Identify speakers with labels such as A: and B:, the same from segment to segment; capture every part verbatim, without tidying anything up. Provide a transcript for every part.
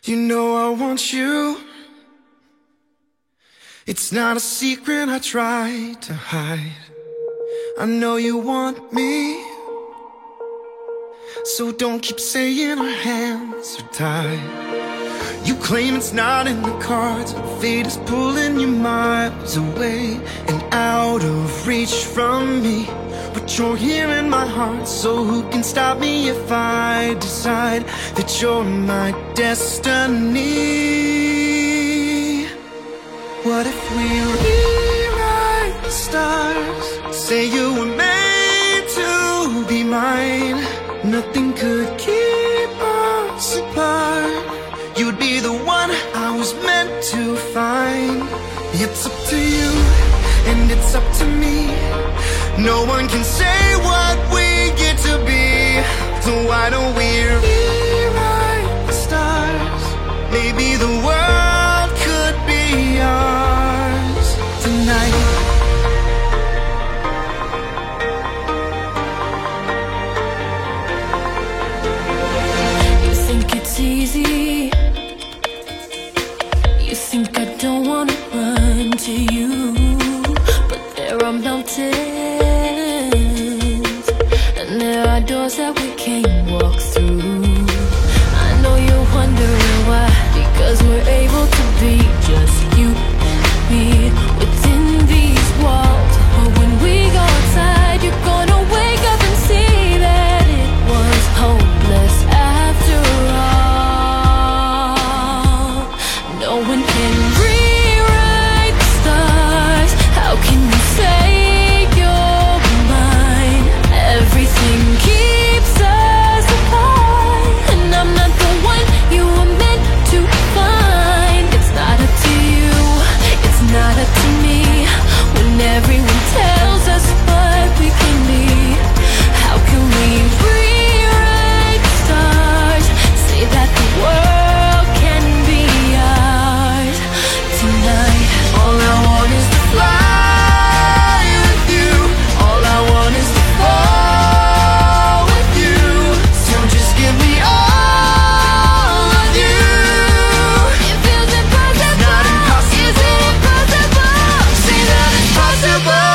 A: You know I want you. It's not a secret I try to hide. I know you want me, so don't keep saying our hands are tied. You claim it's not in the cards, and fate is pulling you miles away and out of reach from me. But you're here in my heart, so who can stop me if I decide that you're my destiny? What if we rewrite the stars? Say you were made to be mine. Nothing could keep us apart. You'd be the one I was meant to find. It's up to you, and it's up to me. No one can say what we get to be. So why don't we rewrite the stars? Maybe the world could be ours tonight.
B: You think it's easy. You think I don't wanna run to you, but there are mountains, and there are doors that we can't walk through. I know you're wondering why, because we're able to be just you and me within these walls. But when we go outside, you're gonna wake up and see that it was hopeless after all. No one can rewrite the stars. How can you say you're mine? Everything keeps us apart, and I'm not the one you were meant to find. It's not up to you, it's not up to me. When everyone tells us what we can be, how can we rewrite the stars? Say that the world can be ours tonight.
A: All I want is to fly with you. All I want is to fall with you. So just give me all of you.
B: It feels impossible.
A: Not impossible.
B: Is it impossible?
A: Say that it's possible.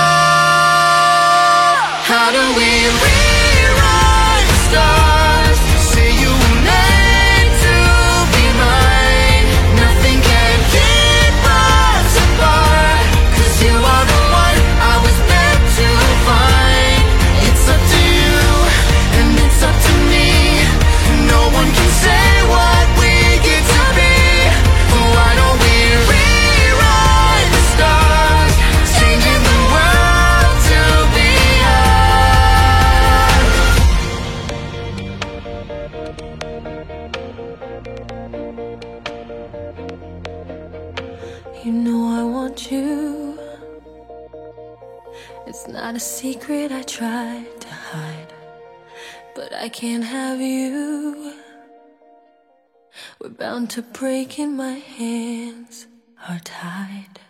A: How do we rewrite the stars? Say you were meant to be mine. Nothing can keep us apart, 'cause you are the one I was meant to find. It's up to you, and it's up to me. No one can say what we get to be. Why don't we rewrite the stars? Changing the world to be ours.
B: You know I want you. It's not a secret I tried to hide, but I can't have you. We're bound to break and my hands are tied.